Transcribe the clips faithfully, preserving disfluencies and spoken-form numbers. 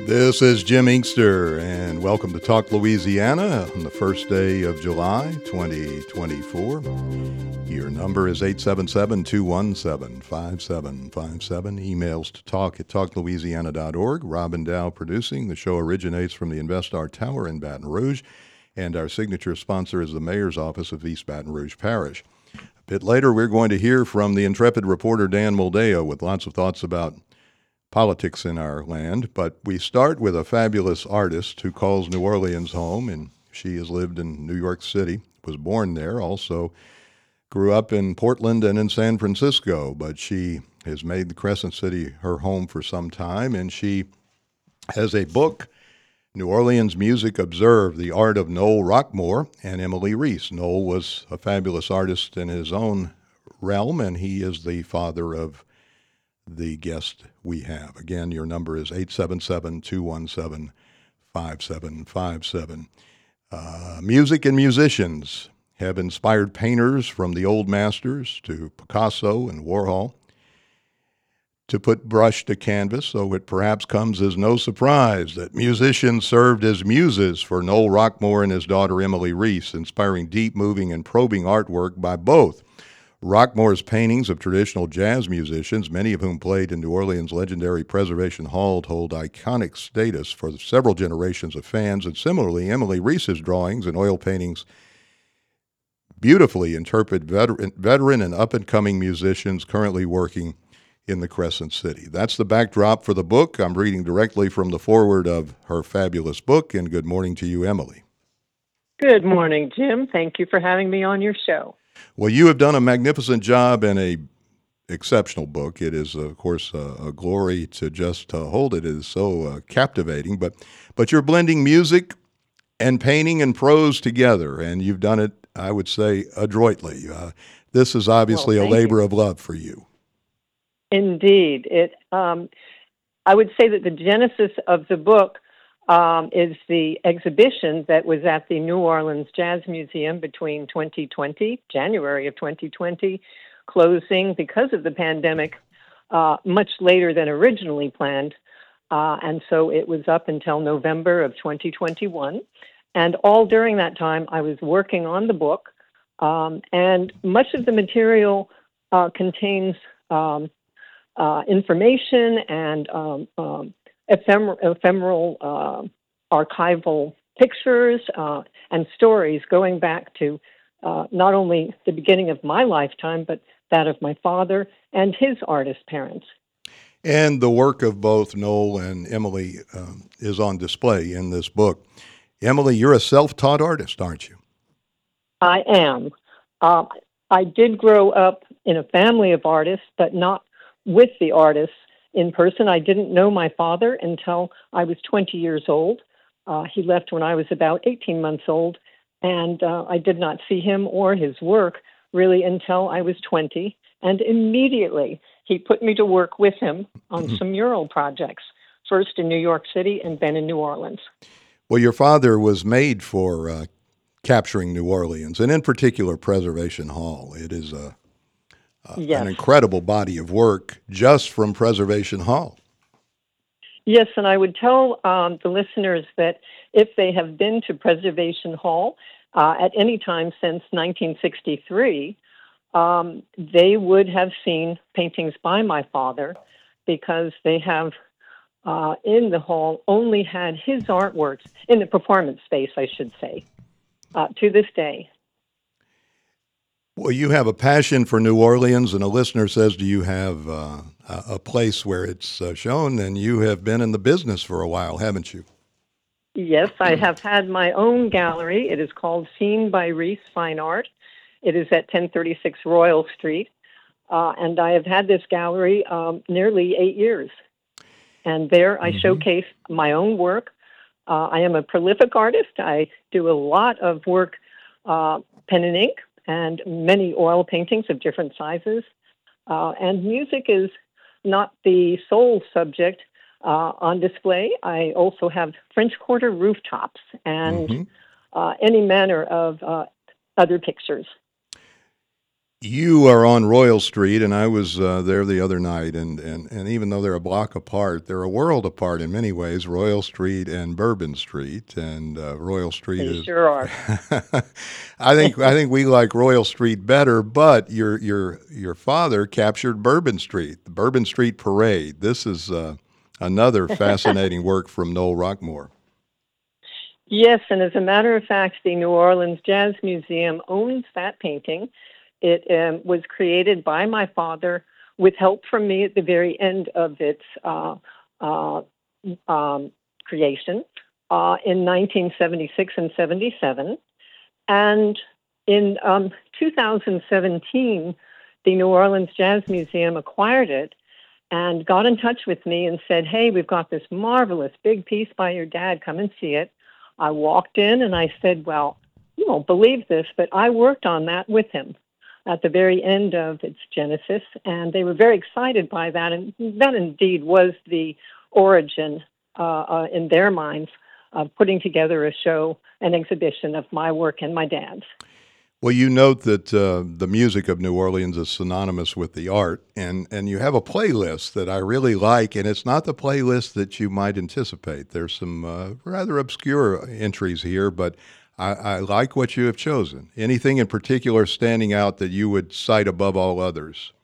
This is Jim Inkster, and welcome to Talk Louisiana on the first day of July, twenty twenty-four. Your number is eight seven seven, two one seven, five seven five seven. Emails to talk at talk louisiana dot org. Robin Dow producing. The show originates from the InvestStar Tower in Baton Rouge, and our signature sponsor is the Mayor's Office of East Baton Rouge Parish. A bit later, we're going to hear from the intrepid reporter Dan Moldeo with lots of thoughts about politics in our land, but we start with a fabulous artist who calls New Orleans home, and she has lived in New York City, was born there, also grew up in Portland and in San Francisco, but she has made the Crescent City her home for some time, and she has a book, New Orleans Music Observed, The Art of Noel Rockmore and Emily Reese. Noel was a fabulous artist in his own realm, and he is the father of the guest we have. Again, your number is eight seven seven, two one seven, five seven five seven. Uh, music and musicians have inspired painters from the old masters to Picasso and Warhol to put brush to canvas, so it perhaps comes as no surprise that musicians served as muses for Noel Rockmore and his daughter Emily Reese, inspiring deep, moving, and probing artwork by both. Rockmore's paintings of traditional jazz musicians, many of whom played in New Orleans' legendary Preservation Hall, hold iconic status for several generations of fans, and similarly, Emily Reese's drawings and oil paintings beautifully interpret veteran, veteran and up-and-coming musicians currently working in the Crescent City. That's the backdrop for the book. I'm reading directly from the foreword of her fabulous book, and good morning to you, Emily. Good morning, Jim. Thank you for having me on your show. Well, you have done a magnificent job in a exceptional book. It is, of course, a, a glory to just uh, hold it. It is so uh, captivating. But but you're blending music and painting and prose together, and you've done it, I would say, adroitly. Uh, this is obviously well, a labor you. of love for you. Indeed. It. Um, I would say that the genesis of the book Um, is the exhibition that was at the New Orleans Jazz Museum between twenty twenty, January of twenty twenty, closing because of the pandemic uh, much later than originally planned. Uh, and so it was up until November of twenty twenty-one. And all during that time, I was working on the book. Um, and much of the material uh, contains um, uh, information and um, um, Ephemer- ephemeral uh, archival pictures uh, and stories going back to uh, not only the beginning of my lifetime, but that of my father and his artist parents. And the work of both Noel and Emily um, is on display in this book. Emily, you're a self-taught artist, aren't you? I am. Uh, I did grow up in a family of artists, but not with the artists in person. I didn't know my father until I was twenty years old. Uh, he left when I was about eighteen months old, and uh, I did not see him or his work really until I was twenty. And immediately he put me to work with him on some mural projects, first in New York City and then in New Orleans. Well, your father was made for uh, capturing New Orleans, and in particular Preservation Hall. It is a Uh, yes. an incredible body of work just from Preservation Hall. Yes, and I would tell um, the listeners that if they have been to Preservation Hall uh, at any time since nineteen sixty-three, um, they would have seen paintings by my father, because they have uh, in the hall only had his artworks, in the performance space, I should say, uh, to this day. Well, you have a passion for New Orleans, and a listener says, do you have uh, a place where it's uh, shown? And you have been in the business for a while, haven't you? Yes, I have had my own gallery. It is called Seen by Reese Fine Art. It is at ten thirty-six Royal Street. Uh, and I have had this gallery um, nearly eight years. And there I mm-hmm. showcase my own work. Uh, I am a prolific artist. I do a lot of work, uh, pen and ink, and many oil paintings of different sizes. Uh, and music is not the sole subject uh, on display. I also have French Quarter rooftops and mm-hmm. uh, any manner of uh, other pictures. You are on Royal Street, and I was uh, there the other night, and, and, and even though they're a block apart, they're a world apart in many ways, Royal Street and Bourbon Street, and uh, Royal Street They is. sure are. I think I think we like Royal Street better, but your your your father captured Bourbon Street, the Bourbon Street Parade. This is uh, another fascinating work from Noel Rockmore. Yes, and as a matter of fact, the New Orleans Jazz Museum owns that painting. It um, was created by my father with help from me at the very end of its uh, uh, um, creation uh, in nineteen seventy-six and seventy-seven. And in um, two thousand seventeen, the New Orleans Jazz Museum acquired it and got in touch with me and said, hey, we've got this marvelous big piece by your dad. Come and see it. I walked in and I said, well, you won't believe this, but I worked on that with him at the very end of its genesis, and they were very excited by that, and that indeed was the origin uh, uh, in their minds of putting together a show, an exhibition of my work and my dad's. Well, you note that uh, the music of New Orleans is synonymous with the art, and, and you have a playlist that I really like, and it's not the playlist that you might anticipate. There's some uh, rather obscure entries here, but I, I like what you have chosen. Anything in particular standing out that you would cite above all others?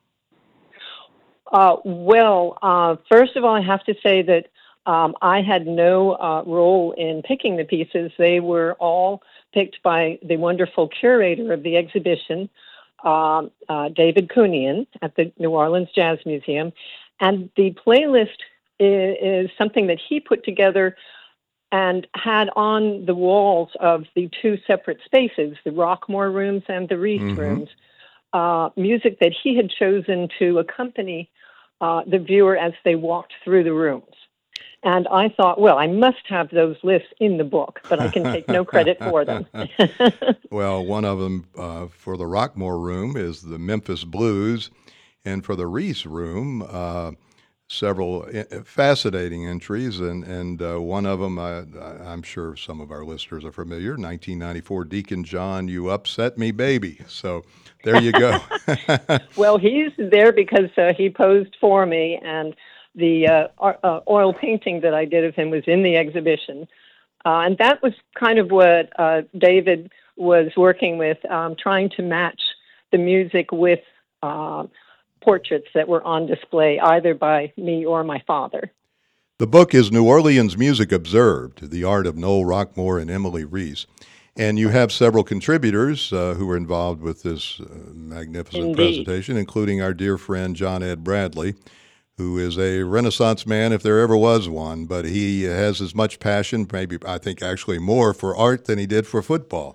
Uh, well, uh, first of all, I have to say that um, I had no uh, role in picking the pieces. They were all picked by the wonderful curator of the exhibition, um, uh, David Kunian at the New Orleans Jazz Museum. And the playlist is, is something that he put together and had on the walls of the two separate spaces, the Rockmore rooms and the Reese mm-hmm. rooms, uh, music that he had chosen to accompany uh, the viewer as they walked through the rooms. And I thought, well, I must have those lists in the book, but I can take no credit for them. Well, one of them uh, for the Rockmore room is the Memphis Blues, and for the Reese room, uh, several fascinating entries, and, and uh, one of them, I, I'm sure some of our listeners are familiar, nineteen ninety-four Deacon John, You Upset Me Baby. So there you go. Well, he's there because uh, he posed for me, and the uh, uh, oil painting that I did of him was in the exhibition. Uh, and that was kind of what uh, David was working with, um, trying to match the music with uh, portraits that were on display either by me or my father. The book is New Orleans Music Observed, The Art of Noel Rockmore and Emily Reese. And you have several contributors uh, who are involved with this uh, magnificent Indeed. presentation, including our dear friend John Ed Bradley, who is a Renaissance man if there ever was one, but he has as much passion, maybe I think actually more, for art than he did for football.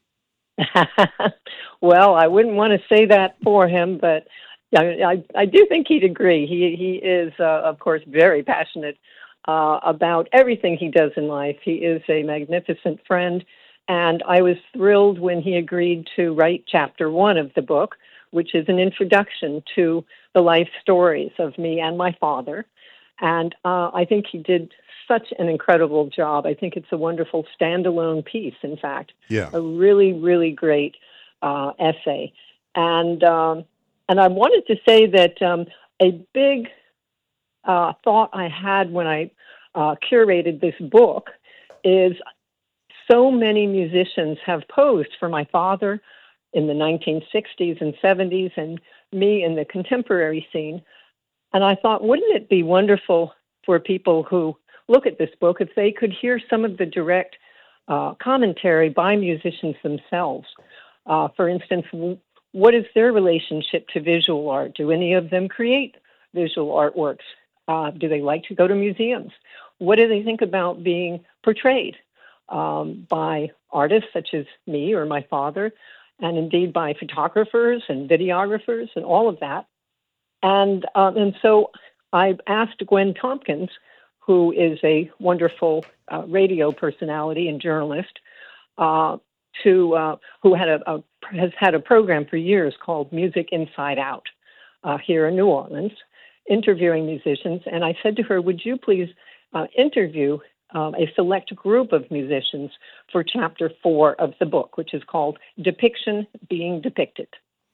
Well, I wouldn't want to say that for him, but I, I, I do think he'd agree. He he is, uh, of course, very passionate uh, about everything he does in life. He is a magnificent friend, and I was thrilled when he agreed to write chapter one of the book, which is an introduction to the life stories of me and my father. And uh, I think he did such an incredible job. I think it's a wonderful standalone piece, in fact. Yeah. A really, really great uh, essay. And um, and I wanted to say that um, a big uh, thought I had when I uh, curated this book is so many musicians have posed for my father in the nineteen sixties and seventies, and me in the contemporary scene. And I thought, wouldn't it be wonderful for people who look at this book if they could hear some of the direct uh, commentary by musicians themselves? Uh, for instance, w- what is their relationship to visual art? Do any of them create visual artworks? Uh, do they like to go to museums? What do they think about being portrayed um, by artists such as me or my father, and indeed by photographers and videographers and all of that? And um, and so I asked Gwen Tompkins, who is a wonderful uh, radio personality and journalist, uh, to uh, who had a, a has had a program for years called Music Inside Out uh, here in New Orleans, interviewing musicians. And I said to her, "Would you please uh, interview um, a select group of musicians for chapter four of the book, which is called Depiction Being Depicted?"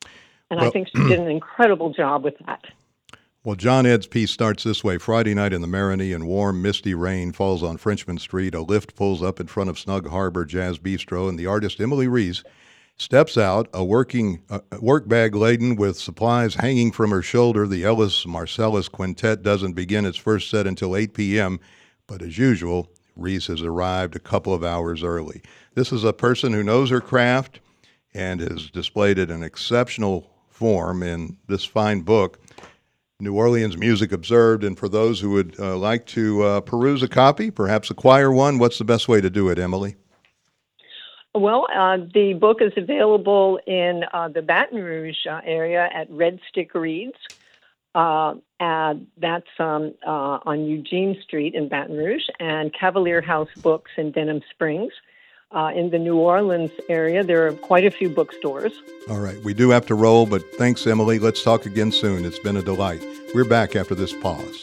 And Well, I think she did an incredible job with that. Well, John Ed's piece starts this way. Friday night in the Marigny, and warm, misty rain falls on Frenchman Street. A lift pulls up in front of Snug Harbor Jazz Bistro, and the artist Emily Reese steps out, a working uh, work bag laden with supplies hanging from her shoulder. The Ellis Marcellus Quintet doesn't begin its first set until eight p.m., but as usual, Reese has arrived a couple of hours early. This is a person who knows her craft and has displayed it in exceptional form in this fine book, New Orleans Music Observed. And for those who would uh, like to uh, peruse a copy, perhaps acquire one, what's the best way to do it, Emily? Well, uh, the book is available in uh, the Baton Rouge uh, area at Red Stick Reads. Uh, and that's um, uh, on Eugene Street in Baton Rouge, and Cavalier House Books in Denham Springs. Uh, in the New Orleans area, there are quite a few bookstores. All right, we do have to roll, but thanks, Emily. Let's talk again soon. It's been a delight. We're back after this pause.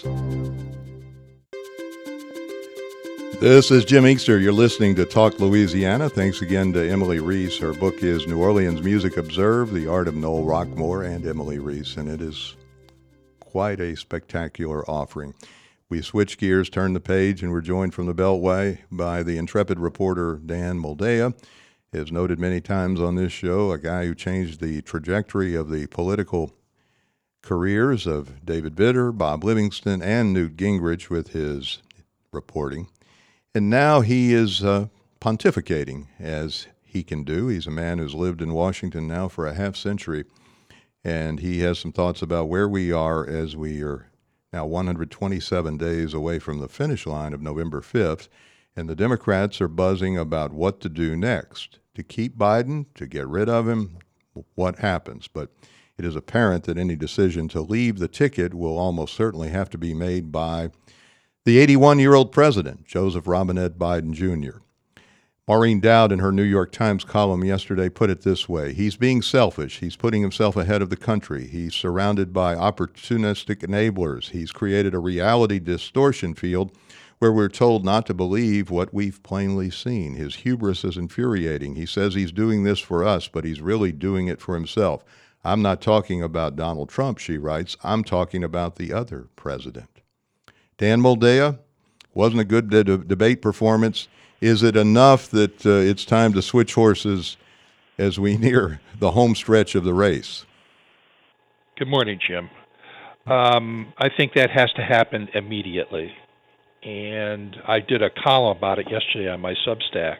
This is Jim Inkster. You're listening to Talk Louisiana. Thanks again to Emily Reese. Her book is New Orleans Music Observed, The Art of Noel Rockmore and Emily Reese, and it is quite a spectacular offering. We switch gears, turn the page, and we're joined from the Beltway by the intrepid reporter Dan Moldea. As noted many times on this show, a guy who changed the trajectory of the political careers of David Vitter, Bob Livingston, and Newt Gingrich with his reporting. And now he is uh, pontificating, as he can do. He's a man who's lived in Washington now for a half century, and he has some thoughts about where we are as we are now one hundred twenty-seven days away from the finish line of November fifth, and the Democrats are buzzing about what to do next. To keep Biden, to get rid of him, what happens? But it is apparent that any decision to leave the ticket will almost certainly have to be made by the eighty-one-year-old president, Joseph Robinette Biden Junior Maureen Dowd, in her New York Times column yesterday, put it this way: he's being selfish. He's putting himself ahead of the country. He's surrounded by opportunistic enablers. He's created a reality distortion field where we're told not to believe what we've plainly seen. His hubris is infuriating. He says he's doing this for us, but he's really doing it for himself. I'm not talking about Donald Trump, she writes. I'm talking about the other president. Dan Moldea, wasn't a good de- debate performance. Is it enough that uh, it's time to switch horses as we near the home stretch of the race? Good morning, Jim. Um, I think that has to happen immediately. And I did a column about it yesterday on my Substack.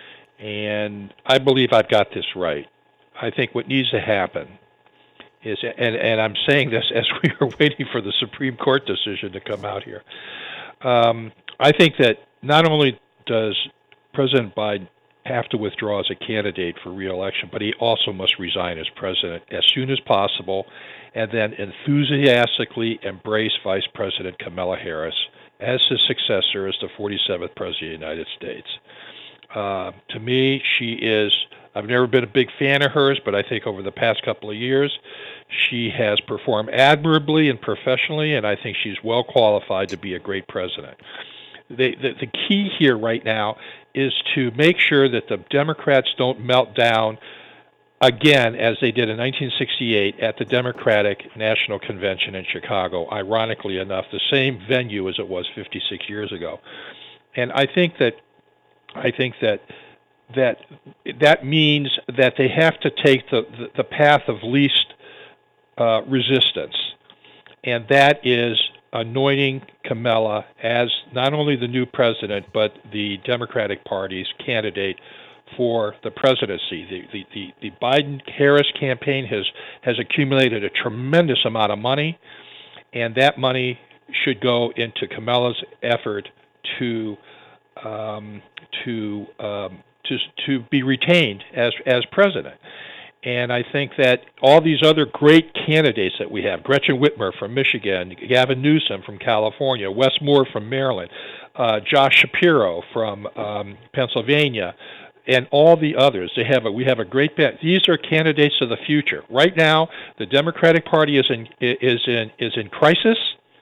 And I believe I've got this right. I think what needs to happen is, and, and I'm saying this as we are waiting for the Supreme Court decision to come out here. Um, I think that not only does President Biden have to withdraw as a candidate for re-election, but he also must resign as president as soon as possible, and then enthusiastically embrace Vice President Kamala Harris as his successor as the forty-seventh President of the United States. Uh, to me, she is, I've never been a big fan of hers, but I think over the past couple of years, she has performed admirably and professionally, and I think she's well qualified to be a great president. The, the, the key here right now is to make sure that the Democrats don't melt down again, as they did in nineteen sixty-eight at the Democratic National Convention in Chicago, ironically enough, the same venue as it was fifty-six years ago. And I think that I think that that that means that they have to take the, the, the path of least uh, resistance, and that is anointing Kamala as not only the new president, but the Democratic Party's candidate for the presidency. The, the, the, the Biden-Harris campaign has, has accumulated a tremendous amount of money, and that money should go into Kamala's effort to um, to, um, to to be retained as as president. And I think that all these other great candidates that we have, Gretchen Whitmer from Michigan, Gavin Newsom from California, Wes Moore from Maryland, uh, Josh Shapiro from um, Pennsylvania, and all the others, they have a, we have a great bet. These are candidates of the future. Right now, the Democratic Party is in is in is in crisis,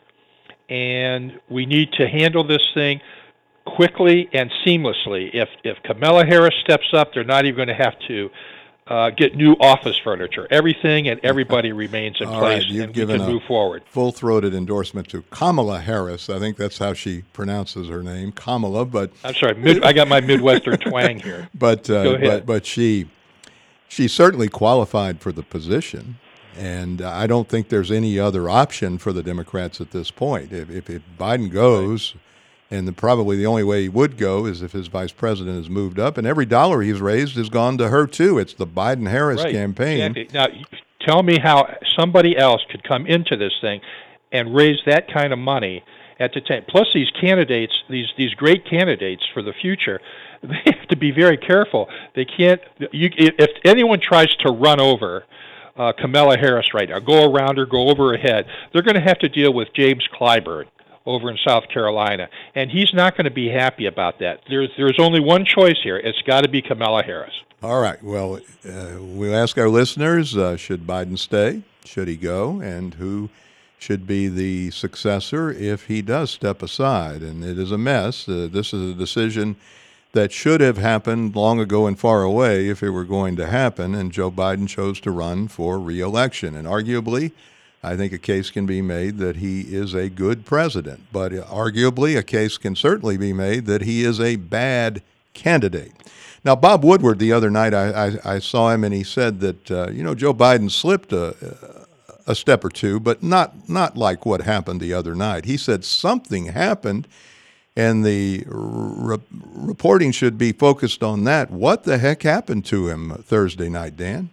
and we need to handle this thing quickly and seamlessly. If if Kamala Harris steps up, they're not even going to have to uh, get new office furniture. Everything and everybody remains in All place, right, you've and we given can a move forward. full-throated endorsement to Kamala Harris. I think that's how she pronounces her name, Kamala. But I'm sorry, mid, I got my Midwestern twang here. but uh, Go ahead. but but she she's certainly qualified for the position, and I don't think there's any other option for the Democrats at this point. If if, if Biden goes. Right. And the, probably the only way he would go is if his vice president has moved up, and every dollar he's raised has gone to her too. It's the Biden-Harris right. campaign. Exactly. Now, tell me how somebody else could come into this thing and raise that kind of money at the time. Plus, these candidates, these these great candidates for the future, they have to be very careful. They can't. You, if anyone tries to run over uh, Kamala Harris right now, go around her, go over her head, they're going to have to deal with James Clyburn over in South Carolina, and he's not going to be happy about that. There's there's only one choice here. It's got to be Kamala Harris. All right. Well, uh, we'll ask our listeners, uh, should Biden stay? Should he go? And who should be the successor if he does step aside? And it is a mess. Uh, this is a decision that should have happened long ago and far away if it were going to happen, and Joe Biden chose to run for re-election. And arguably, I think a case can be made that he is a good president, but arguably a case can certainly be made that he is a bad candidate. Now, Bob Woodward, the other night, I, I, I saw him, and he said that, uh, you know, Joe Biden slipped a, a step or two, but not, not like what happened the other night. He said something happened, and the re- reporting should be focused on that. What the heck happened to him Thursday night, Dan?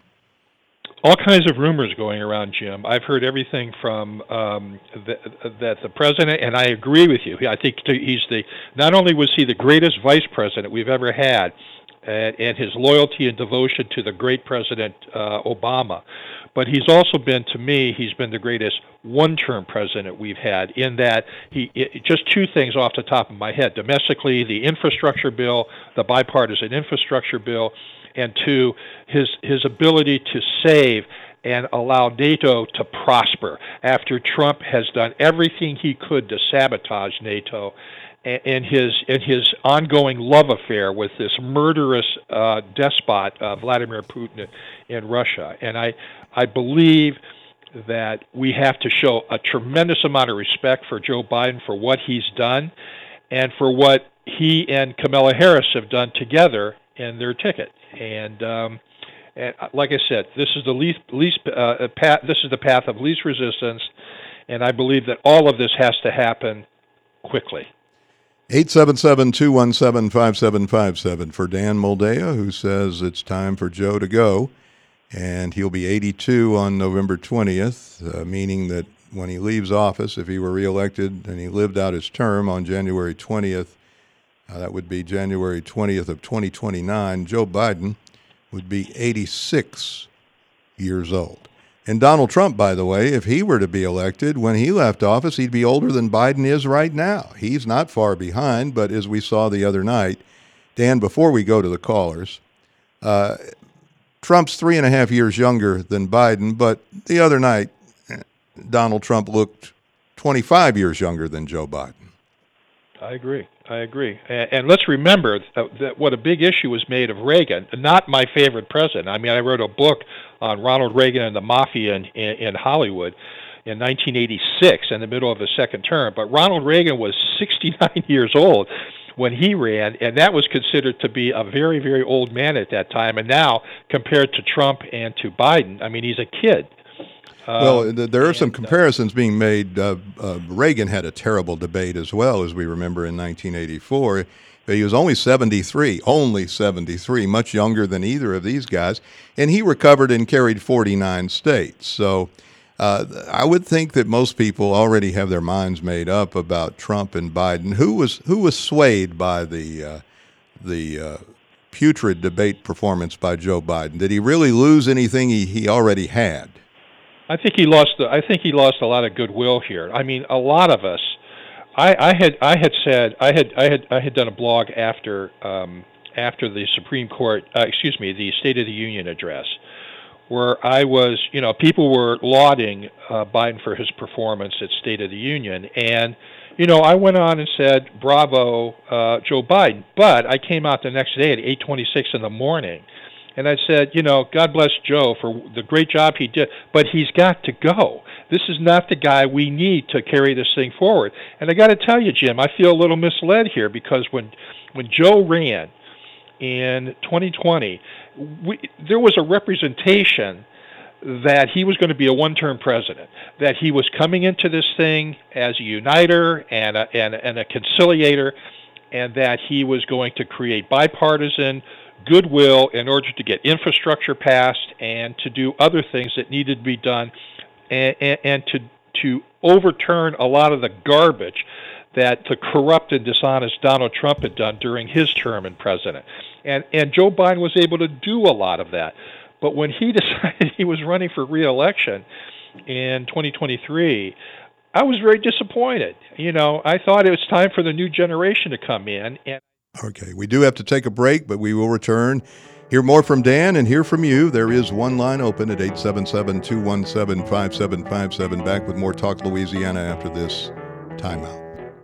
All kinds of rumors going around, Jim. I've heard everything from um, the, that the president, and I agree with you. I think he's the, not only was he the greatest vice president we've ever had, and, and his loyalty and devotion to the great President uh, Obama, but he's also been, to me, he's been the greatest one-term president we've had, in that he, it, just two things off the top of my head. Domestically, the infrastructure bill, the bipartisan infrastructure bill, and two, his his ability to save and allow NATO to prosper after Trump has done everything he could to sabotage NATO, and, and his and his ongoing love affair with this murderous uh, despot uh, Vladimir Putin in Russia. And I I believe that we have to show a tremendous amount of respect for Joe Biden for what he's done, and for what he and Kamala Harris have done together in their ticket. And, um, and like I said, this is the least, least uh, path. This is the path of least resistance, and I believe that all of this has to happen quickly. eight seven seven, two one seven, five seven five seven for Dan Moldea, who says it's time for Joe to go, and he'll be eighty-two on November twentieth, uh, meaning that when he leaves office, if he were reelected and he lived out his term on January twentieth, Uh, that would be January twentieth of twenty twenty-nine. Joe Biden would be eighty-six years old. And Donald Trump, by the way, if he were to be elected, when he left office, he'd be older than Biden is right now. He's not far behind, but as we saw the other night, Dan, before we go to the callers, uh, Trump's three and a half years younger than Biden, but the other night, Donald Trump looked twenty-five years younger than Joe Biden. I agree. I agree. And, and let's remember that, that what a big issue was made of Reagan, not my favorite president. I mean, I wrote a book on Ronald Reagan and the mafia in, in, in Hollywood in nineteen eighty-six, in the middle of his second term. But Ronald Reagan was sixty-nine years old when he ran, and that was considered to be a very, very old man at that time. And now, compared to Trump and to Biden, I mean, he's a kid. Well, Um, there are some and, uh, comparisons being made. Uh, uh, Reagan had a terrible debate as well, as we remember, in nineteen eighty-four. But he was only seventy-three, only seventy-three, much younger than either of these guys. And he recovered and carried forty-nine states. So uh, I would think that most people already have their minds made up about Trump and Biden. Who was who was swayed by the uh, the uh, putrid debate performance by Joe Biden? Did he really lose anything he, he already had? I think he lost. The, I think he lost a lot of goodwill here. I mean, a lot of us. I, I had. I had said. I had. I had. I had done a blog after. Um, after the Supreme Court. Uh, excuse me. The State of the Union address, where I was. You know, people were lauding uh, Biden for his performance at State of the Union, and you know, I went on and said, "Bravo, uh, Joe Biden." But I came out the next day at eight twenty-six in the morning, And I said, you know, God bless Joe for the great job he did, but he's got to go. This is not the guy we need to carry this thing forward. And I got to tell you, Jim, I feel a little misled here because when when Joe ran in twenty twenty, we, there was a representation that he was going to be a one-term president, that he was coming into this thing as a uniter and a, and, and a conciliator, and that he was going to create bipartisan goodwill in order to get infrastructure passed and to do other things that needed to be done, and, and, and to to overturn a lot of the garbage that the corrupt and dishonest Donald Trump had done during his term as president. And and Joe Biden was able to do a lot of that. But when he decided he was running for re-election in twenty twenty-three, I was very disappointed. You know, I thought it was time for the new generation to come in. And Okay, we do have to take a break, but we will return. Hear more from Dan and hear from you. There is one line open at eight seven seven, two one seven, five seven five seven. Back with more Talk Louisiana after this timeout.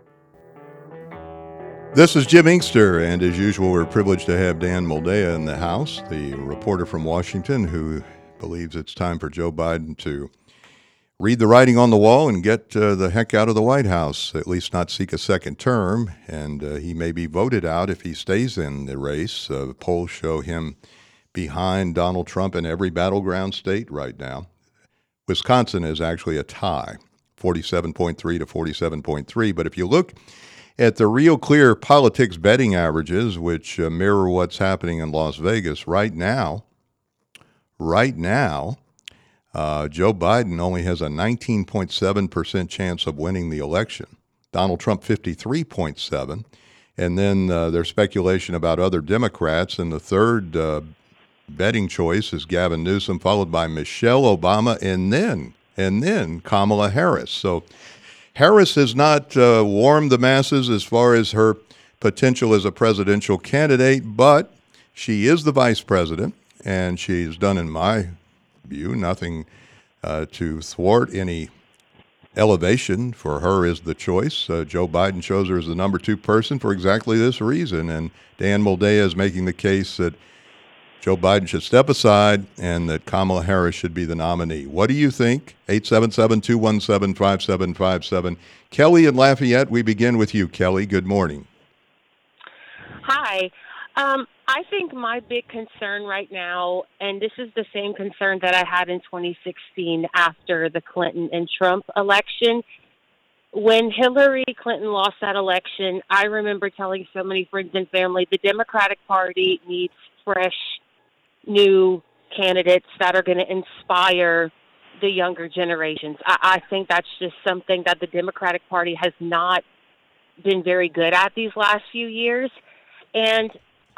This is Jim Inkster, and as usual, we're privileged to have Dan Moldea in the house, the reporter from Washington who believes it's time for Joe Biden to read the writing on the wall and get uh, the heck out of the White House, at least not seek a second term, and uh, he may be voted out if he stays in the race. Uh, polls show him behind Donald Trump in every battleground state right now. Wisconsin is actually a tie, forty-seven point three to forty-seven point three, but if you look at the Real Clear Politics betting averages, which uh, mirror what's happening in Las Vegas right now, right now, Uh, Joe Biden only has a nineteen point seven percent chance of winning the election. Donald Trump, fifty-three point seven. And then uh, there's speculation about other Democrats. And the third uh, betting choice is Gavin Newsom, followed by Michelle Obama, and then, and then Kamala Harris. So Harris has not uh, warmed the masses as far as her potential as a presidential candidate, but she is the vice president, and she's done, in my view, nothing uh, to thwart any elevation. For her is the choice. Uh, Joe Biden chose her as the number two person for exactly this reason. And Dan Moldea is making the case that Joe Biden should step aside and that Kamala Harris should be the nominee. What do you think? eight seven seven, two one seven, five seven five seven. Kelly in Lafayette, we begin with you. Kelly, good morning. Hi. Um, I think my big concern right now, and this is the same concern that I had in twenty sixteen after the Clinton and Trump election. When Hillary Clinton lost that election, I remember telling so many friends and family, the Democratic Party needs fresh, new candidates that are going to inspire the younger generations. I, I think that's just something that the Democratic Party has not been very good at these last few years. And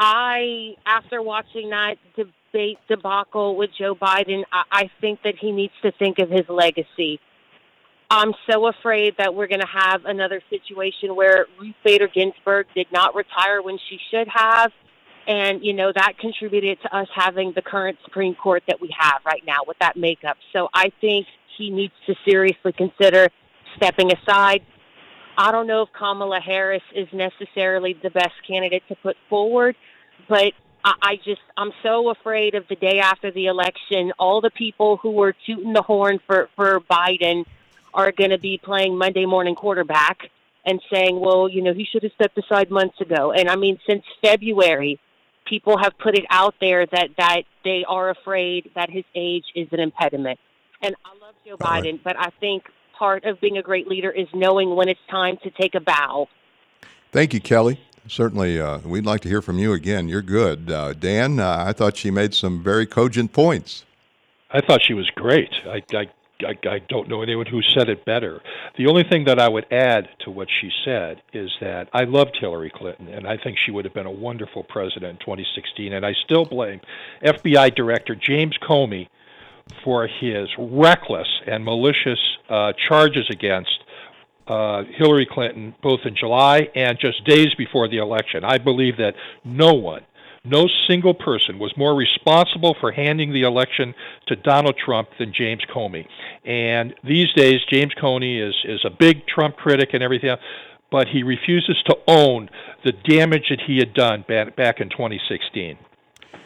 I, after watching that debate debacle with Joe Biden, I, I think that he needs to think of his legacy. I'm so afraid that we're going to have another situation where Ruth Bader Ginsburg did not retire when she should have. And, you know, that contributed to us having the current Supreme Court that we have right now with that makeup. So I think he needs to seriously consider stepping aside. I don't know if Kamala Harris is necessarily the best candidate to put forward, but I, I just, I'm so afraid of the day after the election. All the people who were tooting the horn for, for Biden are going to be playing Monday morning quarterback and saying, well, you know, he should have stepped aside months ago. And I mean, since February, people have put it out there that, that they are afraid that his age is an impediment. And I love Joe Biden, right, but I think part of being a great leader is knowing when it's time to take a bow. Thank you, Kelly. Certainly, uh, we'd like to hear from you again. You're good. Uh, Dan, uh, I thought she made some very cogent points. I thought she was great. I, I, I, I don't know anyone who said it better. The only thing that I would add to what she said is that I loved Hillary Clinton, and I think she would have been a wonderful president in twenty sixteen, and I still blame F B I Director James Comey for his reckless and malicious uh, charges against uh, Hillary Clinton, both in July and just days before the election. I believe that no one, no single person was more responsible for handing the election to Donald Trump than James Comey. And these days, James Comey is, is a big Trump critic and everything else, but he refuses to own the damage that he had done back, back in twenty sixteen.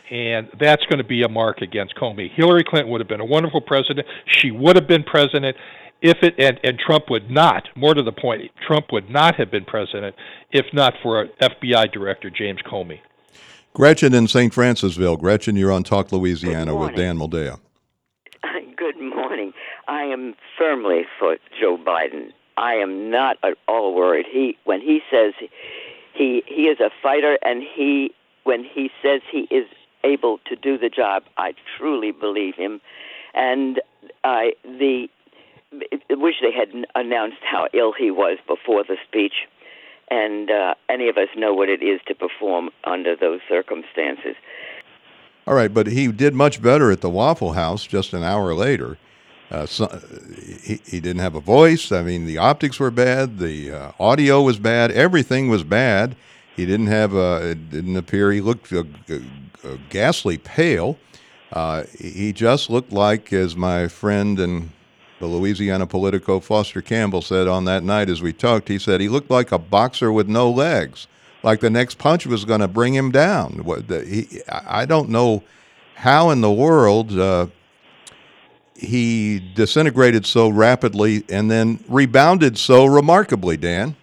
And that's going to be a mark against Comey. Hillary Clinton would have been a wonderful president. She would have been president if it, and, and Trump would not, more to the point, Trump would not have been president if not for F B I Director James Comey. Gretchen in Saint Francisville. Gretchen, you're on Talk Louisiana with Dan Moldea. Good morning. I am firmly for Joe Biden. I am not at all worried. He, when he says he he is a fighter, and he when he says he is able to do the job, I truly believe him. And I the I wish they had announced how ill he was before the speech. And uh, any of us know what it is to perform under those circumstances. All right, but he did much better at the Waffle House just an hour later. Uh, so, he, he didn't have a voice. I mean, the optics were bad. The uh, audio was bad. Everything was bad. He didn't have a, it didn't appear, he looked uh, uh, ghastly pale. Uh, he just looked like, as my friend and the Louisiana Politico, Foster Campbell, said on that night as we talked, he said he looked like a boxer with no legs, like the next punch was going to bring him down. What the, he, I don't know how in the world uh, he disintegrated so rapidly and then rebounded so remarkably, Dan.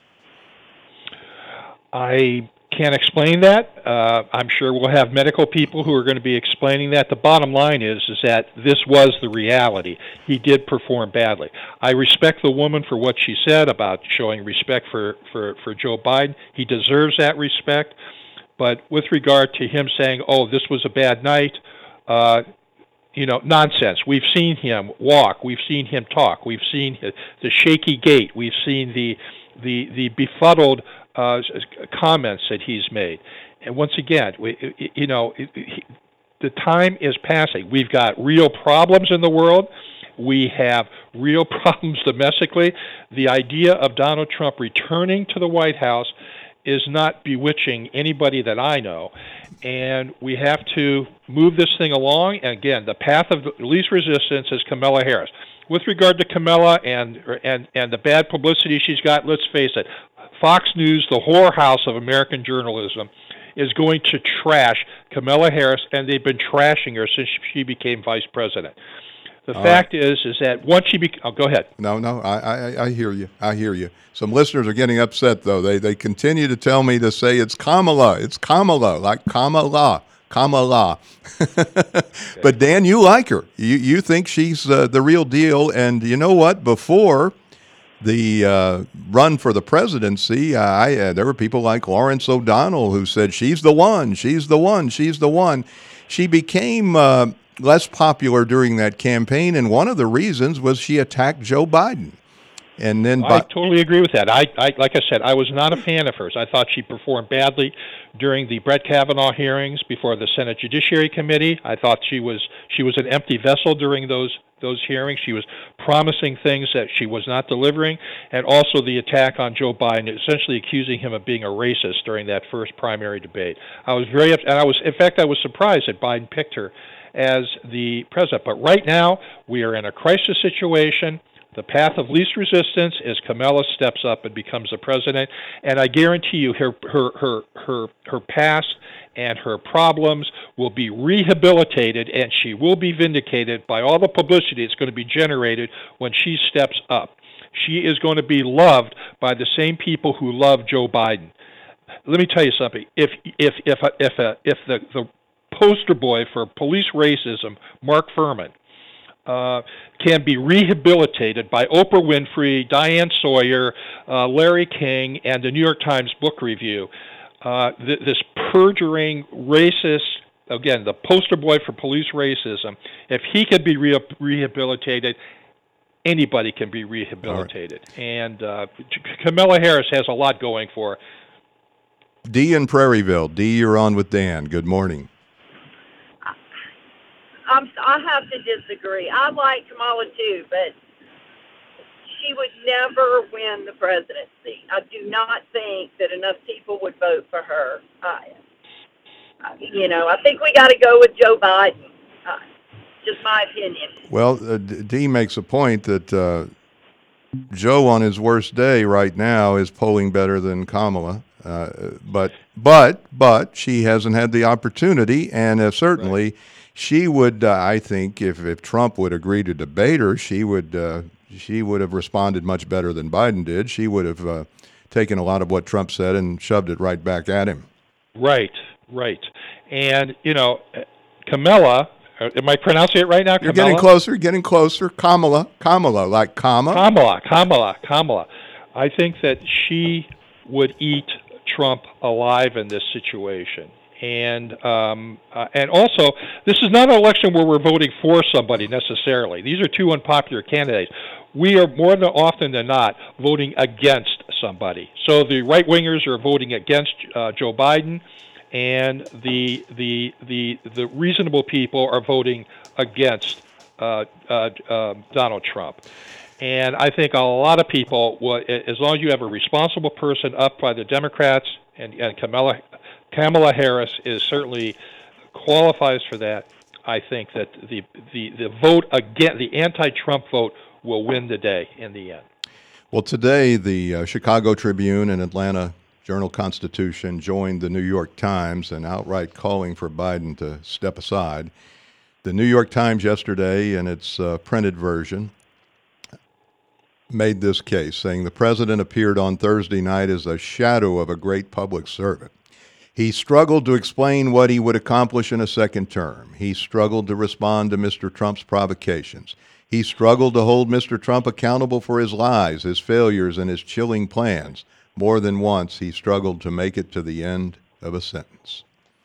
I can't explain that. Uh, I'm sure we'll have medical people who are going to be explaining that. The bottom line is, is that this was the reality. He did perform badly. I respect the woman for what she said about showing respect for, for, for Joe Biden. He deserves that respect. But with regard to him saying, oh, this was a bad night, uh, you know, nonsense. We've seen him walk. We've seen him talk. We've seen the shaky gait. We've seen the the, the befuddled uh, comments that he's made. And once again, we, you know, he, the time is passing. We've got real problems in the world. We have real problems domestically. The idea of Donald Trump returning to the White House is not bewitching anybody that I know. And we have to move this thing along. And again, the path of least resistance is Kamala Harris. With regard to Kamala and and and the bad publicity she's got, let's face it, Fox News, the whorehouse of American journalism, is going to trash Kamala Harris, and they've been trashing her since she became vice president. The All fact right. is, is that once she be- oh, go ahead. No, no, I, I, I hear you. I hear you. Some listeners are getting upset, though. They they continue to tell me to say it's Kamala. It's Kamala, like Kamala, Kamala. okay. But Dan, you like her. You you think she's uh, the real deal. And you know what? Before the uh, run for the presidency, I uh, there were people like Lawrence O'Donnell who said she's the one. She's the one. She's the one. She became Uh, less popular during that campaign, and one of the reasons was she attacked Joe Biden. And then, I totally agree with that. I, I, like I said, I was not a fan of hers. I thought she performed badly during the Brett Kavanaugh hearings before the Senate Judiciary Committee. I thought she was she was an empty vessel during those those hearings. She was promising things that she was not delivering, and also the attack on Joe Biden, essentially accusing him of being a racist during that first primary debate. I was very, and I was, in fact, I was surprised that Biden picked her as the president. But right now, we are in a crisis situation. The path of least resistance is Kamala steps up and becomes the president. And I guarantee you her her her her, her past and her problems will be rehabilitated, and she will be vindicated by all the publicity that's going to be generated when she steps up. She is going to be loved by the same people who love Joe Biden. Let me tell you something. If if if if if, if the, the poster boy for police racism, Mark Furman, uh, can be rehabilitated by Oprah Winfrey, Diane Sawyer, uh, Larry King, and the New York Times Book Review. Uh, th- this perjuring racist, again, the poster boy for police racism, if he can be re- rehabilitated, anybody can be rehabilitated. Right. And uh, Kamala Harris has a lot going for her. Dee in Prairieville. Dee, you're on with Dan. Good morning. I'm, I have to disagree. I like Kamala too, but she would never win the presidency. I do not think that enough people would vote for her. I, you know, I think we got to go with Joe Biden. Uh, just my opinion. Well, uh, Dee makes a point that uh, Joe on his worst day right now is polling better than Kamala. Uh, but but but she hasn't had the opportunity, and uh, certainly Right. she would. Uh, I think if, if Trump would agree to debate her, she would uh, she would have responded much better than Biden did. She would have uh, taken a lot of what Trump said and shoved it right back at him. Right, right. And, you know, Kamala, uh, am I pronouncing it right now? You're Kamala? getting closer, getting closer. Kamala, Kamala, like comma. Kamala, Kamala, Kamala. I think that she would eat Trump alive in this situation. And um, uh, and also, this is not an election where we're voting for somebody necessarily. These are two unpopular candidates. We are more than often than not voting against somebody. So the right wingers are voting against uh, Joe Biden, and the the the the reasonable people are voting against uh, uh, uh, Donald Trump. And I think a lot of people, will, as long as you have a responsible person up by the Democrats, and, and Kamala Kamala Harris is certainly qualifies for that. I think that the the the vote again, the anti-Trump vote, will win the day in the end. Well, today the uh, Chicago Tribune and Atlanta Journal-Constitution joined the New York Times in outright calling for Biden to step aside. The New York Times yesterday, in its uh, printed version, made this case, saying the president appeared on Thursday night as a shadow of a great public servant. He struggled to explain what he would accomplish in a second term. He struggled to respond to Mister Trump's provocations. He struggled to hold Mister Trump accountable for his lies, his failures, and his chilling plans. More than once, he struggled to make it to the end of a sentence.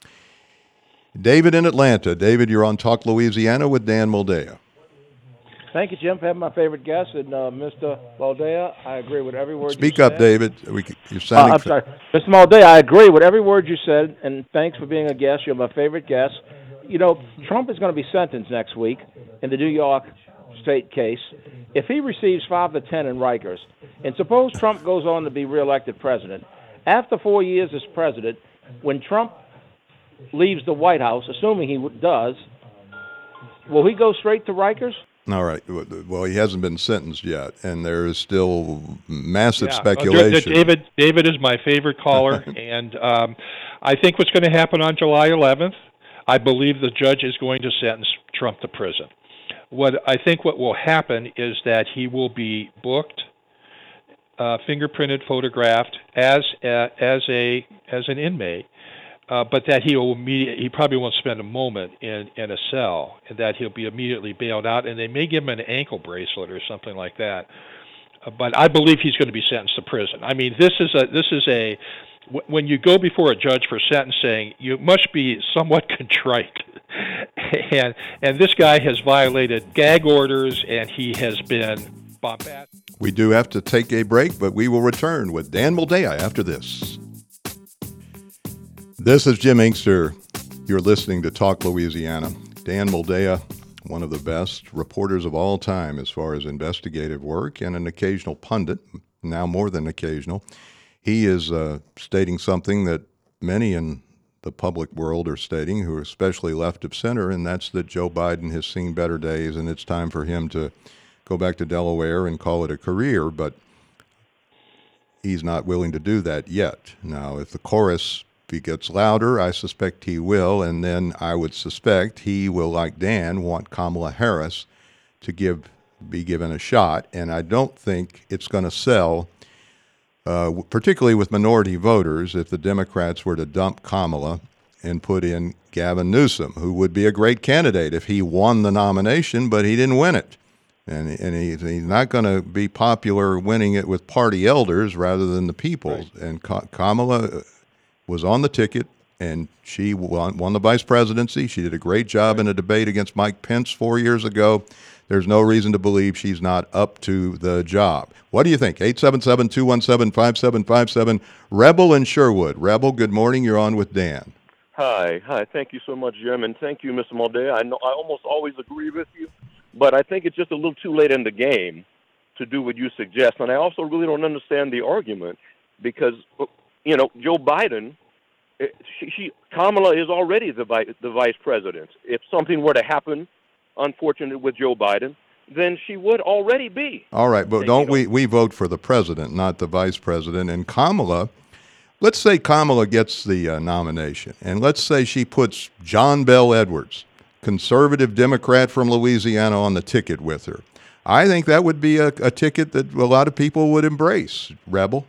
David in Atlanta. David, you're on Talk Louisiana with Dan Moldea. Thank you, Jim, for having my favorite guest. And uh, Mister Moldea, I agree with every word Speak you up, said. David. We, you're Uh, sounding... I'm sorry. Mister Moldea, I agree with every word you said, and thanks for being a guest. You're my favorite guest. You know, Trump is going to be sentenced next week in the New York State case. If he receives five to ten in Rikers, and suppose Trump goes on to be reelected president, after four years as president, when Trump leaves the White House, assuming he does, will he go straight to Rikers? All right. Well, he hasn't been sentenced yet, and there is still massive Yeah. speculation. Uh, David, David is my favorite caller, and um, I think what's going to happen on July eleventh, I believe the judge is going to sentence Trump to prison. What I think what will happen is that he will be booked, uh, fingerprinted, photographed as a, as a as an inmate. Uh, but that he will immediately, he probably won't spend a moment in, in a cell, and that he'll be immediately bailed out, and they may give him an ankle bracelet or something like that. Uh, but I believe he's going to be sentenced to prison. I mean, this is a this is a w- when you go before a judge for sentencing, you must be somewhat contrite. and and this guy has violated gag orders, and he has been bombastic. We do have to take a break, but we will return with Dan Moldea after this. This is Jim Inkster. You're listening to Talk Louisiana. Dan Moldea, one of the best reporters of all time as far as investigative work, and an occasional pundit, now more than occasional. He is uh, stating something that many in the public world are stating, who are especially left of center, and that's that Joe Biden has seen better days, and it's time for him to go back to Delaware and call it a career, but he's not willing to do that yet. Now, if the chorus If he gets louder, I suspect he will, and then I would suspect he will, like Dan, want Kamala Harris to give be given a shot, and I don't think it's going to sell, uh, particularly with minority voters, if the Democrats were to dump Kamala and put in Gavin Newsom, who would be a great candidate if he won the nomination, but he didn't win it. And, and he, he's not going to be popular winning it with party elders rather than the people. Right. And Ka- Kamala was on the ticket, and she won, won the vice presidency. She did a great job in a debate against Mike Pence four years ago. There's no reason to believe she's not up to the job. What do you think? eight seven seven, two one seven, five seven five seven. Rebel in Sherwood. Rebel, good morning. You're on with Dan. Hi. Hi. Thank you so much, Jim, and thank you, Mister Moldea. I know I almost always agree with you, but I think it's just a little too late in the game to do what you suggest. And I also really don't understand the argument because, you know, Joe Biden, she, she Kamala is already the vice, the vice president. If something were to happen, unfortunate with Joe Biden, then she would already be. All right, but and, don't you know, we, we vote for the president, not the vice president. And Kamala Let's say Kamala gets the uh, nomination, and let's say she puts John Bel Edwards, conservative Democrat from Louisiana, on the ticket with her. I think that would be a, a ticket that a lot of people would embrace, Rebel.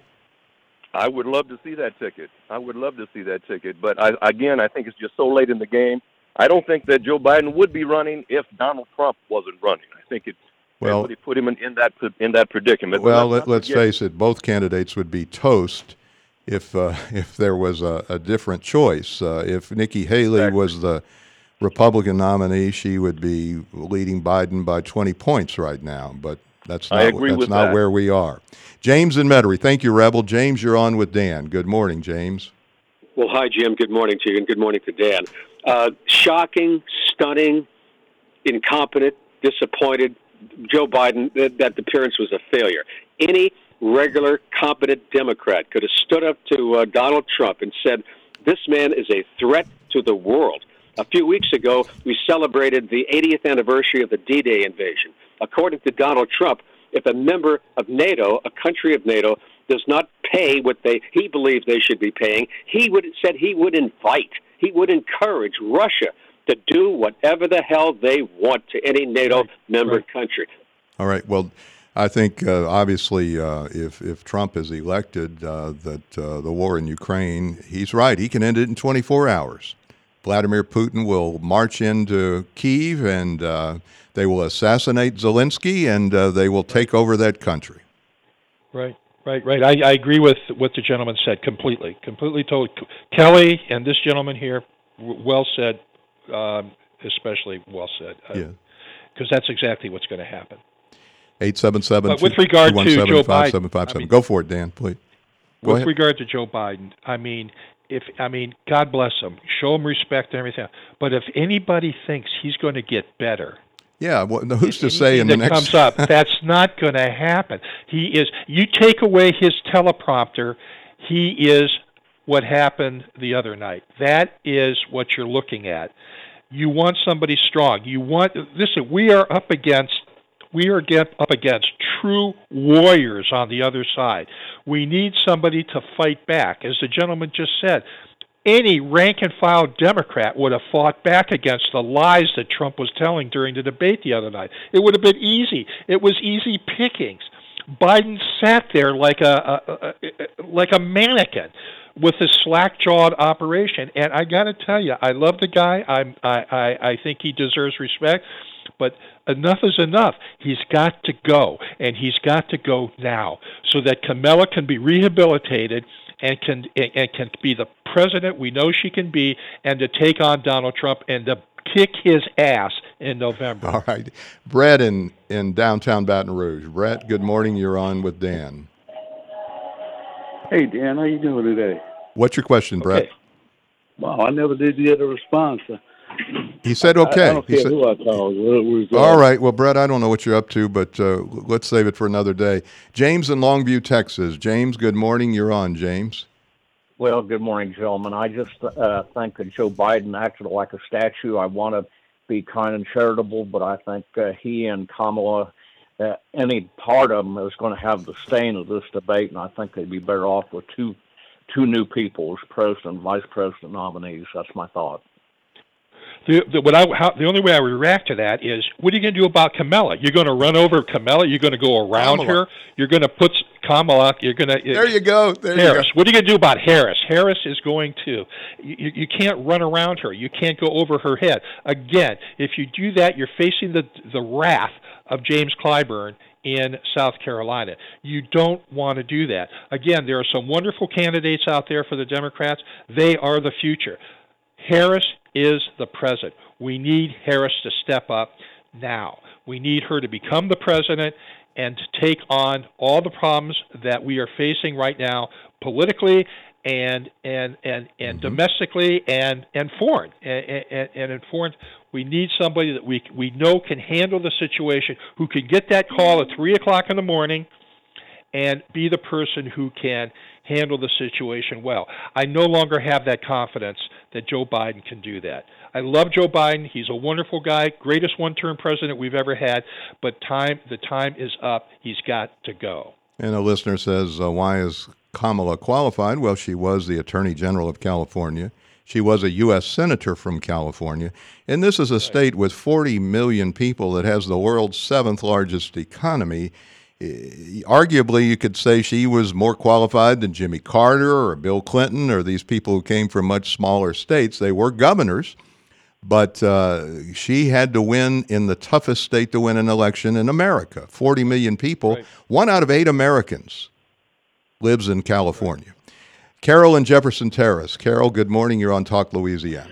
I would love to see that ticket. I would love to see that ticket. But, I, again, I think it's just so late in the game. I don't think that Joe Biden would be running if Donald Trump wasn't running. I think it well, really put him in, in that in that predicament. Well, let's, let, let's face it, both candidates would be toast if uh, if there was a, a different choice. Uh, if Nikki Haley exactly. was the Republican nominee, she would be leading Biden by twenty points right now. But that's not, I agree that's with not that. where we are. James in Metairie. Thank you, Rebel. James, you're on with Dan. Good morning, James. Well, hi, Jim. Good morning to you, and good morning to Dan. Uh, shocking, stunning, incompetent, disappointed. Joe Biden, that, that appearance was a failure. Any regular, competent Democrat could have stood up to uh, Donald Trump and said, this man is a threat to the world. A few weeks ago, we celebrated the eightieth anniversary of the D-Day invasion. According to Donald Trump, if a member of NATO, a country of NATO, does not pay what they he believes they should be paying, he would said he would invite, he would encourage Russia to do whatever the hell they want to any NATO right. member right. country. All right. Well, I think uh, obviously uh, if if Trump is elected, uh, that uh, the war in Ukraine, he's right. He can end it in twenty-four hours. Vladimir Putin will march into Kyiv, and uh, they will assassinate Zelensky, and uh, they will take over that country. Right, right, right. I, I agree with what the gentleman said completely. Completely told. Kelly and this gentleman here, w- well said, um, especially well said. Uh, Yeah. Because that's exactly what's going to happen. eight seven seven, But with regard to Joe five seven five Biden, I seven. mean, Go for it, Dan, please. Go with ahead. regard to Joe Biden, I mean, if I mean, God bless him, show him respect and everything. But if anybody thinks he's going to get better, yeah, well, who's to say in the that next comes up, that's not going to happen. He is. You take away his teleprompter, he is what happened the other night. That is what you're looking at. You want somebody strong. You want. Listen, we are up against. We are get up against true warriors on the other side. We need somebody to fight back. As the gentleman just said, any rank-and-file Democrat would have fought back against the lies that Trump was telling during the debate the other night. It would have been easy. It was easy pickings. Biden sat there like a, a, a, a like a mannequin with a slack-jawed operation. And I got to tell you, I love the guy. I'm, I, I, I think he deserves respect. But enough is enough. He's got to go, and he's got to go now, so that Kamala can be rehabilitated and can and can be the president we know she can be, and to take on Donald Trump and to kick his ass in November. All right. Brett in, in downtown Baton Rouge. Brett, good morning. You're on with Dan. Hey, Dan. How you doing today? What's your question, Brett? Okay. Wow, I never did get a response. He said okay. I, I don't he care said, who I called. It was, uh, all right. Well, Brett, I don't know what you're up to, but uh, let's save it for another day. James in Longview, Texas. James, good morning. You're on, James. Well, good morning, gentlemen. I just uh, think that Joe Biden acted like a statue. I want to be kind and charitable, but I think uh, he and Kamala, uh, any part of them is going to have the stain of this debate, and I think they'd be better off with two two new people as president and vice president nominees. That's my thought. The, the, what I, how, the only way I would react to that is, what are you going to do about Kamala? You're going to run over Kamala? You're going to go around Kamala. her? You're going to put Kamala? You're going to There you go. There Harris. you go. What are you going to do about Harris? Harris is going to. You, you can't run around her. You can't go over her head. Again, if you do that, you're facing the the wrath of James Clyburn in South Carolina. You don't want to do that. Again, there are some wonderful candidates out there for the Democrats. They are the future. Harris is the president. We need Harris to step up now. We need her to become the president and to take on all the problems that we are facing right now politically and and and, and mm-hmm. domestically and and foreign and, and, and in foreign. We need somebody that we we know can handle the situation, who can get that call at three o'clock in the morning and be the person who can handle the situation well. I no longer have that confidence that Joe Biden can do that. I love Joe Biden. He's a wonderful guy, greatest one-term president we've ever had, but time the time is up. He's got to go. And a listener says, uh, why is Kamala qualified? Well, she was the Attorney General of California. She was a U S Senator from California. And this is a state with forty million people that has the world's seventh largest economy. Arguably, you could say she was more qualified than Jimmy Carter or Bill Clinton or these people who came from much smaller states. They were governors, but uh, she had to win in the toughest state to win an election in America. forty million people, right. One out of eight Americans lives in California. Carol in Jefferson Terrace. Carol, good morning. You're on Talk Louisiana.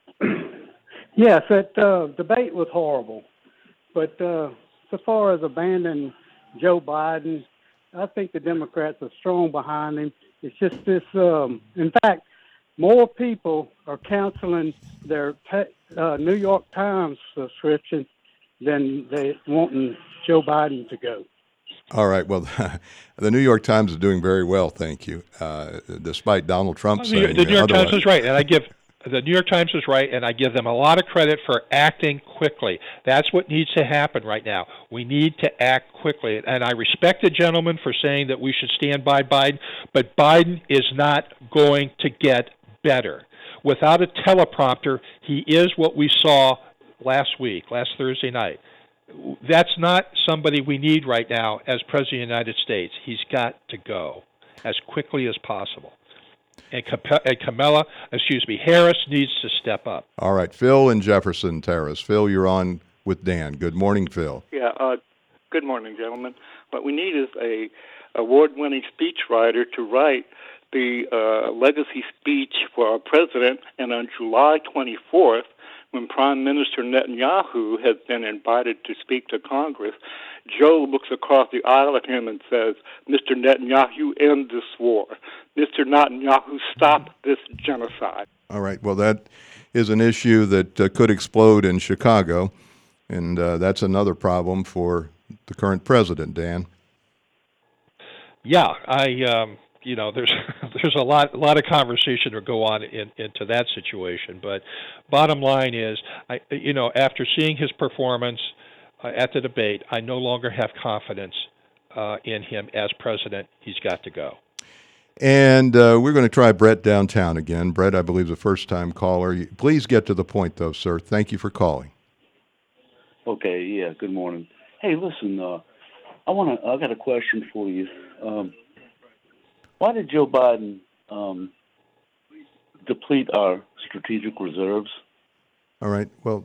Yes, that uh, debate was horrible. But uh, so far as abandoning Joe Biden, I think the Democrats are strong behind him. It's just this, um, in fact, more people are canceling their uh, New York Times subscription than they wanting Joe Biden to go. All right. Well, the New York Times is doing very well, thank you, uh, despite Donald Trump well, saying the New York otherwise. Times is right, and I give the New York Times is right, and I give them a lot of credit for acting quickly. That's what needs to happen right now. We need to act quickly, and I respect the gentleman for saying that we should stand by Biden, but Biden is not going to get better. Without a teleprompter, he is what we saw last week, last Thursday night. That's not somebody we need right now as President of the United States. He's got to go as quickly as possible. And Kamala, excuse me, Harris needs to step up. All right, Phil in Jefferson Terrace. Phil, you're on with Dan. Good morning, Phil. Yeah, uh, good morning, gentlemen. What we need is a award-winning speechwriter to write the uh, legacy speech for our president, and on July twenty-fourth, when Prime Minister Netanyahu has been invited to speak to Congress, Joe looks across the aisle at him and says, Mister Netanyahu, end this war. Mister Netanyahu, stop this genocide. All right. Well, that is an issue that uh, could explode in Chicago, and uh, that's another problem for the current president, Dan. Yeah, I... Um You know, there's there's a lot a lot of conversation to go on in, into that situation, but bottom line is, I you know, after seeing his performance uh, at the debate, I no longer have confidence uh, in him as president. He's got to go. And uh, we're going to try Brett downtown again. Brett, I believe, is a first-time caller. Please get to the point, though, sir. Thank you for calling. Okay. Yeah. Good morning. Hey, listen. Uh, I want to. I got a question for you. Um, Why did Joe Biden um, deplete our strategic reserves? All right. Well,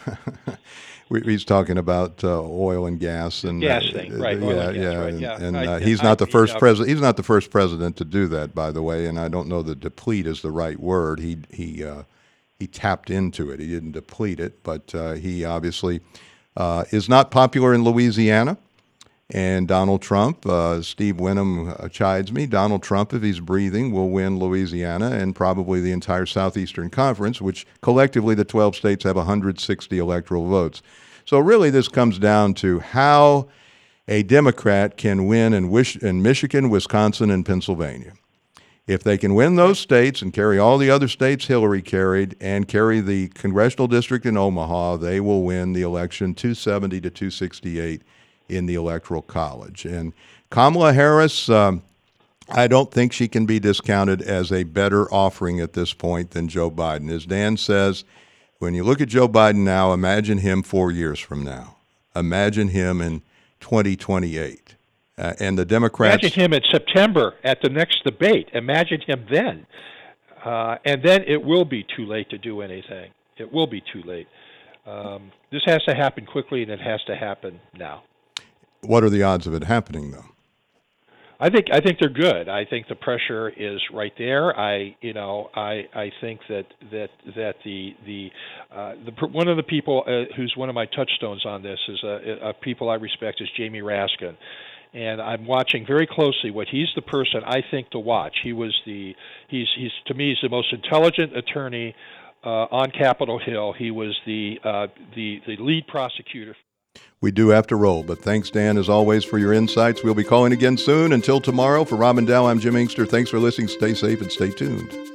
he's talking about uh, oil and gas and gas uh, thing, right? Yeah, oil and gas, yeah, right, and, yeah. and I, uh, he's I, not the I, first you know, president. He's not the first president to do that, by the way. And I don't know that deplete is the right word. He he uh, he tapped into it. He didn't deplete it, but uh, he obviously uh, is not popular in Louisiana. And Donald Trump, uh, Steve Winham uh, chides me, Donald Trump, if he's breathing, will win Louisiana and probably the entire Southeastern Conference, which collectively the twelve states have one hundred sixty electoral votes. So really this comes down to how a Democrat can win in, Wish- in Michigan, Wisconsin, and Pennsylvania. If they can win those states and carry all the other states Hillary carried and carry the congressional district in Omaha, they will win the election two seventy to two sixty-eight in the Electoral College. And Kamala Harris, um, I don't think she can be discounted as a better offering at this point than Joe Biden. As Dan says, when you look at Joe Biden now, imagine him four years from now. Imagine him in twenty twenty-eight. Uh, and the Democrats... Imagine him in September at the next debate. Imagine him then. Uh, and then it will be too late to do anything. It will be too late. Um, this has to happen quickly, and it has to happen now. What are the odds of it happening, though? I think I think they're good. I think the pressure is right there. I you know I I think that that that the the uh, the one of the people uh, who's one of my touchstones on this is a, a people I respect is Jamie Raskin, and I'm watching very closely what he's the person I think to watch. He was the he's he's to me he's the most intelligent attorney uh, on Capitol Hill. He was the uh, the the lead prosecutor. We do have to roll, but thanks, Dan, as always, for your insights. We'll be calling again soon. Until tomorrow, for Robin Dow, I'm Jim Inkster. Thanks for listening. Stay safe and stay tuned.